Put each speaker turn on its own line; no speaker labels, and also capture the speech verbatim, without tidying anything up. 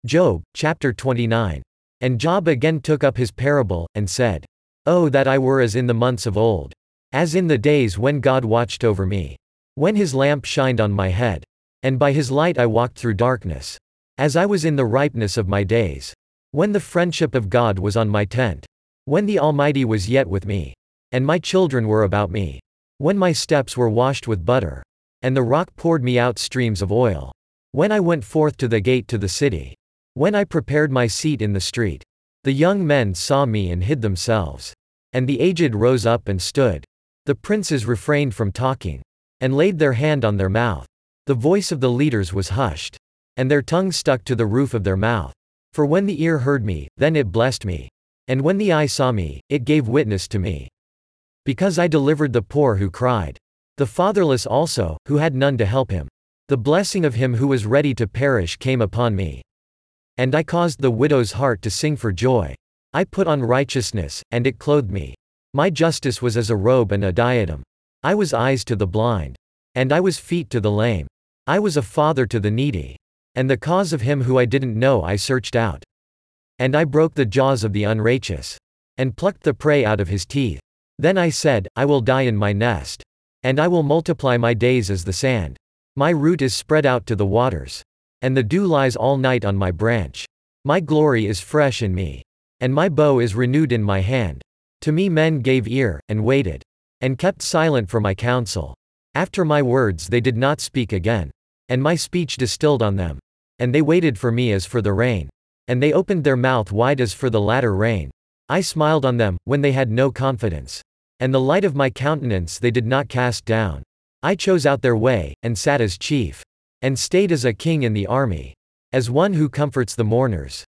Job, chapter twenty-nine. And Job again took up his parable, and said, "Oh that I were as in the months of old! As in the days when God watched over me. When his lamp shined on my head. And by his light I walked through darkness. As I was in the ripeness of my days. When the friendship of God was on my tent. When the Almighty was yet with me. And my children were about me. When my steps were washed with butter. And the rock poured me out streams of oil. When I went forth to the gate to the city. When I prepared my seat in the street. The young men saw me and hid themselves. And the aged rose up and stood. The princes refrained from talking. And laid their hand on their mouth. The voice of the leaders was hushed. And their tongue stuck to the roof of their mouth. For when the ear heard me, then it blessed me. And when the eye saw me, it gave witness to me. Because I delivered the poor who cried. The fatherless also, who had none to help him. The blessing of him who was ready to perish came upon me. And I caused the widow's heart to sing for joy. I put on righteousness, and it clothed me. My justice was as a robe and a diadem. I was eyes to the blind. And I was feet to the lame. I was a father to the needy. And the cause of him who I didn't know I searched out. And I broke the jaws of the unrighteous. And plucked the prey out of his teeth. Then I said, I will die in my nest. And I will multiply my days as the sand. My root is spread out to the waters. And the dew lies all night on my branch. My glory is fresh in me. And my bow is renewed in my hand. To me men gave ear, and waited. And kept silent for my counsel. After my words they did not speak again. And my speech distilled on them. And they waited for me as for the rain. And they opened their mouth wide as for the latter rain. I smiled on them, when they had no confidence. And the light of my countenance they did not cast down. I chose out their way, and sat as chief. And stayed as a king in the army. As one who comforts the mourners.